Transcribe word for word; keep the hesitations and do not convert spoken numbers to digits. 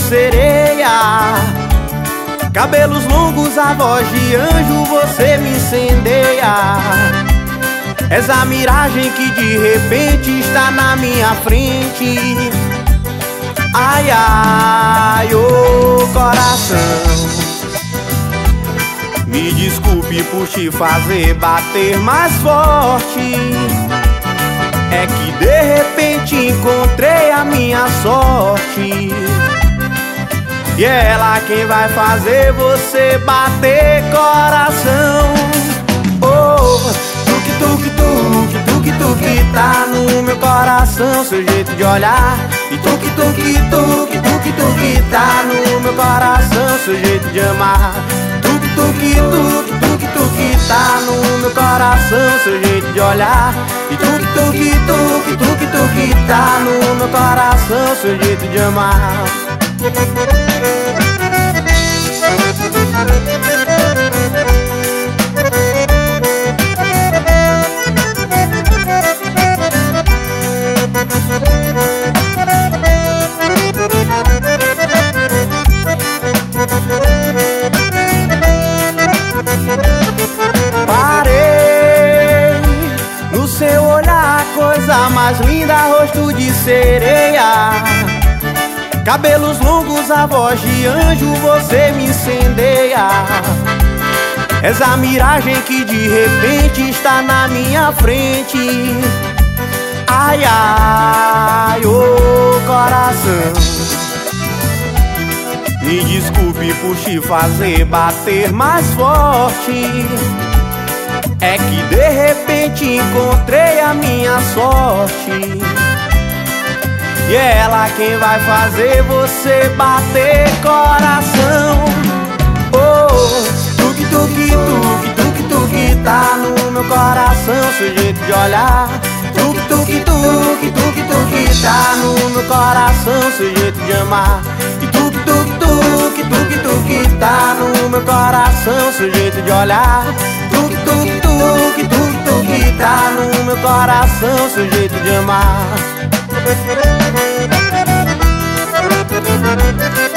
sereia. Cabelos longos, a voz de anjo, você me incendeia. És a miragem que de repente está na minha frente. Ai, ai, ô coração, me desculpe por te fazer bater mais forte. É que de repente encontrei a minha sorte, e é ela quem vai fazer você bater coração. Oh, tuque, tuque, tuque, tuque, tuque, tá no meu coração seu jeito de olhar. E tuque, tuque, tuque, tuque, tuque, tá no meu coração seu jeito de amar. Tuque, tuque, tuque, tuque, tuque, tá no meu coração seu jeito de olhar. E tuque, tuque, tuque, tuque, tuque, tá no meu coração seu jeito de amar. Parei no seu olhar, coisa mais linda, rosto de sereia. Cabelos longos, a voz de anjo, você me incendeia. És a miragem que de repente está na minha frente. Ai, ai, ô coração, me desculpe por te fazer bater mais forte. É que de repente encontrei a minha sorte, e é ela quem vai fazer você bater coração. Oh, tuque, tuque, tuque, tuque, tuque, tá no meu coração seu jeito de olhar. Tuque, tuque, tuque, tuque, tuque, tá no meu coração seu jeito de amar. E tuque, tuque, tuque, tuque, tuque, tá no meu coração seu jeito de olhar. Tuque, tuque, tuque, tuque, tuque, tá no meu coração seu jeito de amar.